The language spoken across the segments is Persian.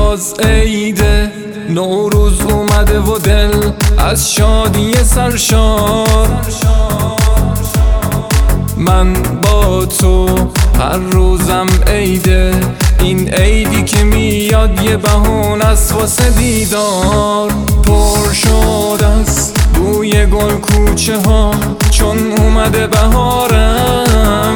باز عیده، نوروز اومده و دل از شادی سرشار. من با تو هر روزم عیده، این عیدی که میاد یه بهونه است واسه دیدار. پر شده است بوی گل کوچه ها چون اومده بهارم.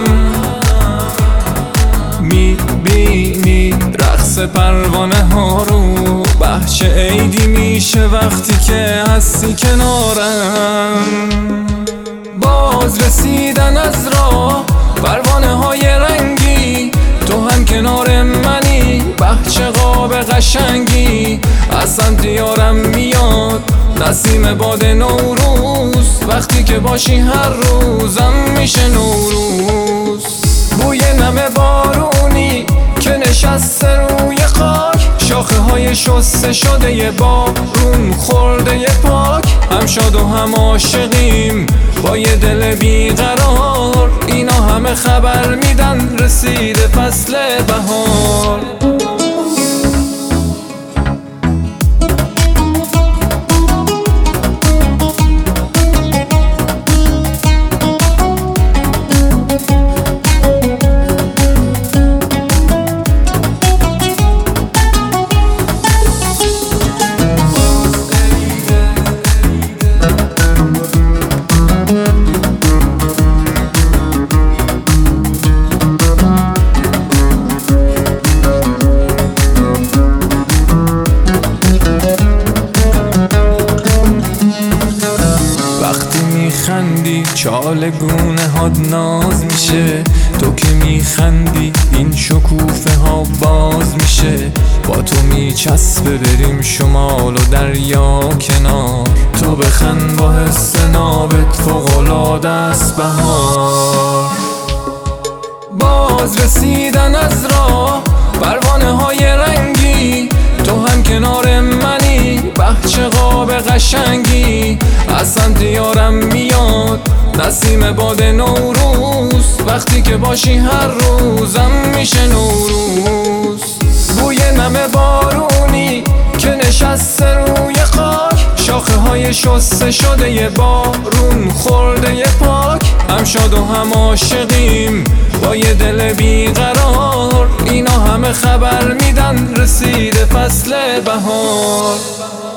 میبینی رقص پروانه ها رو، بهچه عیدی میشه وقتی که هستی کنارم. باز رسیدن از راه پروانه های رنگی، تو هم کنار منی بهچه قاب قشنگی. از سمت یارم میاد نسیم باد نوروز، وقتی که باشی هر روزم میشه نوروز. بوی نم بارونی که نشسته روی خاک، شاخه های شسته شده یه بارون خورده یه پاک. هم شاد و هم عاشقیم با یه دل بیقرار، اینا همه خبر میدن رسیده فصل بهار. میخندی چال گونه هات ناز میشه، تو که میخندی این شکوفه ها باز میشه. با تو میچسبه بریم شمال و دریا کنار، تو بخند با حس نابت فوق‌العاده است بهار. باز رسیدن از راه پروانه های رنگی، تو هم کنار منی بهچه قاب قشنگی. از سمت یارم میاد نسیم باد نوروز، وقتی که باشی هر روزم میشه نوروز. بوی نم بارونی که نشسته روی خاک، شاخه های شسته شده یه بارون خورده یه پاک. هم شاد و هم عاشقیم با یه دل بیقرار، اینا همه خبر میدن رسیده فصل بهار.